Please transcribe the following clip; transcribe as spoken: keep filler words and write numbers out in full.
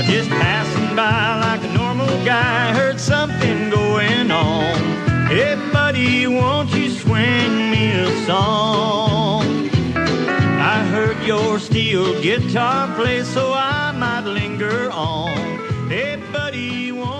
Just passing by like a normal guy, heard something going on. Hey buddy, won't you swing me a song? I heard your steel guitar play, so I might linger on. Hey buddy, won't